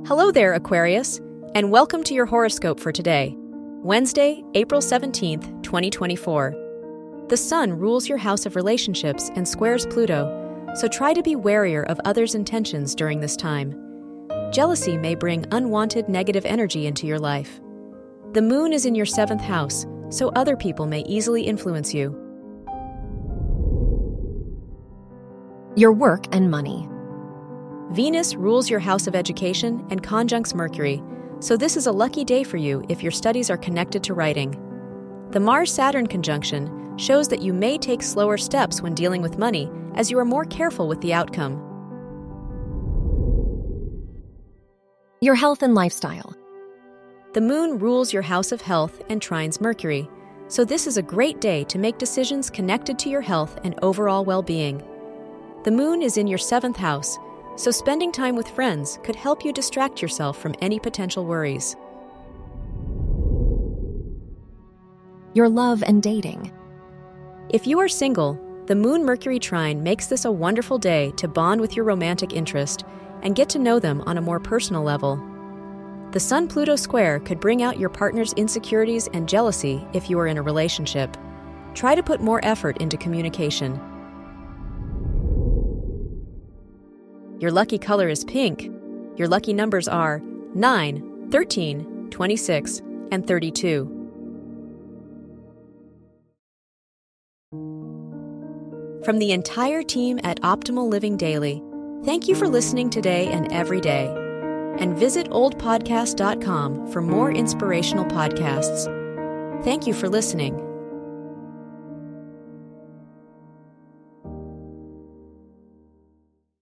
Hello there, Aquarius, and welcome to your horoscope for today, Wednesday, April 17th, 2024. The Sun rules your house of relationships and squares Pluto, so try to be warier of others' intentions during this time. Jealousy may bring unwanted negative energy into your life. The Moon is in your 7th house, so other people may easily influence you. Your work and money. Venus rules your house of education and conjuncts Mercury, so this is a lucky day for you if your studies are connected to writing. The Mars-Saturn conjunction shows that you may take slower steps when dealing with money as you are more careful with the outcome. Your health and lifestyle. The Moon rules your house of health and trines Mercury, so this is a great day to make decisions connected to your health and overall well-being. The Moon is in your 7th house, so spending time with friends could help you distract yourself from any potential worries. Your love and dating. If you are single, the Moon-Mercury trine makes this a wonderful day to bond with your romantic interest and get to know them on a more personal level. The Sun-Pluto square could bring out your partner's insecurities and jealousy if you are in a relationship. Try to put more effort into communication. Your lucky color is pink. Your lucky numbers are 9, 13, 26, and 32. From the entire team at Optimal Living Daily, thank you for listening today and every day. And visit oldpodcast.com for more inspirational podcasts. Thank you for listening.